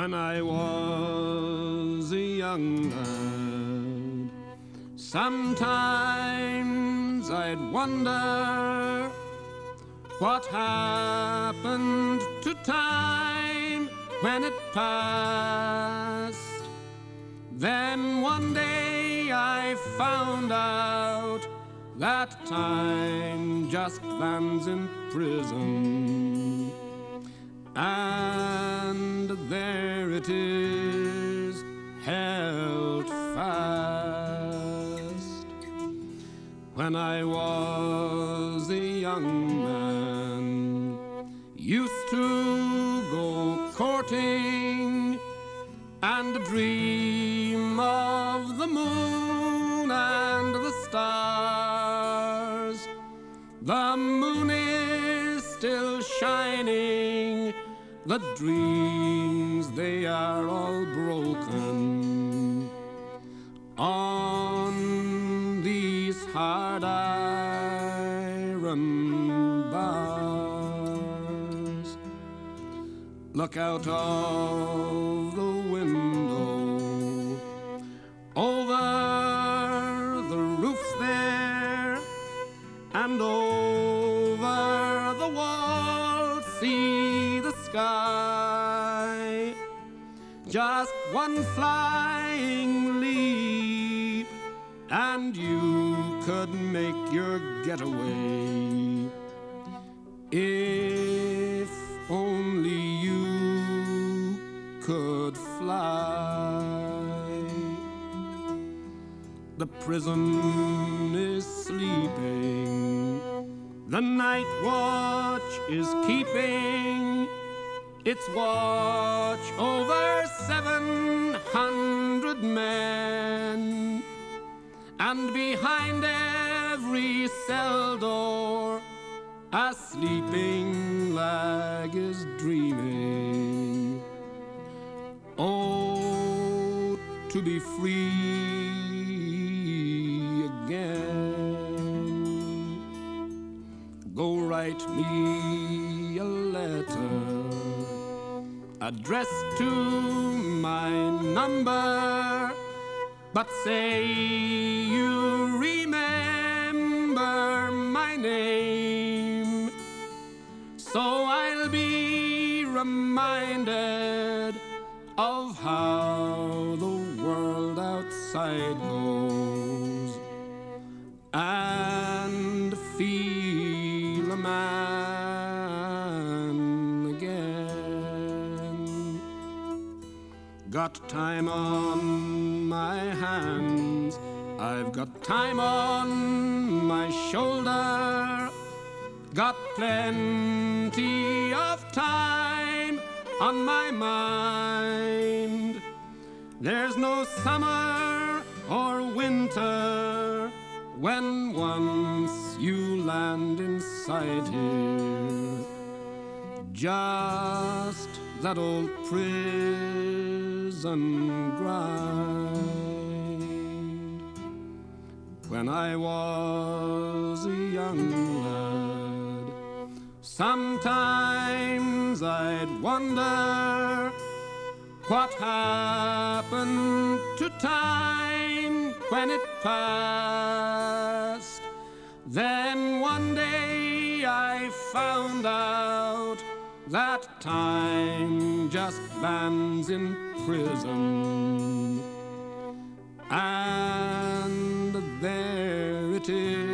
When I was a young lad, sometimes I'd wonder what happened to time when it passed. Then one day I found out that time just lands in prison, and there it is, held fast. When I was a young man, used to go courting and dream of the moon and the stars. The moon is still shining, the dreams, they are all broken on these hard iron bars. Look out of the window, over the roofs there, and over the wall, see the sky. Just one flying leap, and you could make your getaway. If only you could fly. The prison is sleeping, the night watch is keeping its watch over 700 men, and behind every cell door a sleeping lag is dreaming. Oh, to be free again. Go write me a letter addressed to my number, but say you remember my name, so I'll be reminded of how the world outside goes, and feel a man again. Got time on my hands, I've got time on my shoulder, got plenty of time on my mind. There's no summer or winter when once you land inside here. Just that old prison grind. When I was a young lad, sometimes I'd wonder what happened to time when it passed. Then one day I found out that time just lands in prison, and there it is,